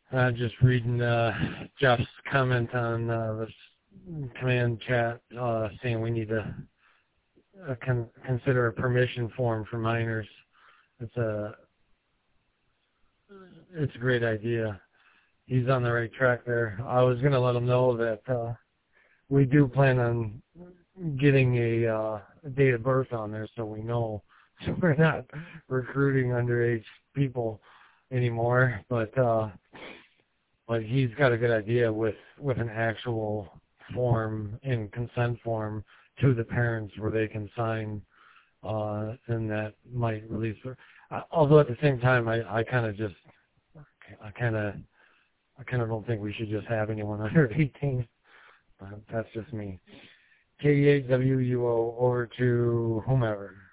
Just reading Jeff's comment on this command chat saying we need to consider a permission form for minors. It's a great idea. He's on the right track there. I was going to let him know that we do plan on getting a date of birth on there so we know, so we're not recruiting underage people anymore. But he's got a good idea with an actual form and consent form to the parents where they can sign, and that might release her. Although at the same time, I kind of don't think we should just have anyone under 18. That's just me. K8WUO over to whomever.